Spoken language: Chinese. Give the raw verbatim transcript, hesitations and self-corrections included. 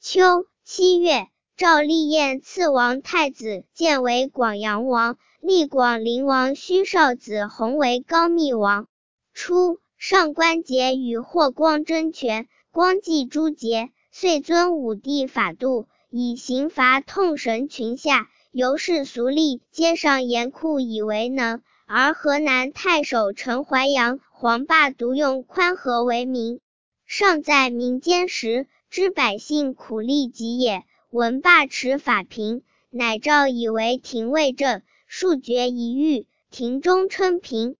秋，七月，赵立彦赐王太子建为广阳王，立广陵王胥少子弘为高密王。初，上官桀与霍光争权，光忌诛桀，遂遵武帝法度，以刑罚痛神群下，由是俗吏皆上严酷以为能，而河南太守陈淮阳、黄霸独用宽和为名。尚在民间时，知百姓苦力极也，闻罢持法平，乃诏以为廷尉正，数决一狱，庭中称平。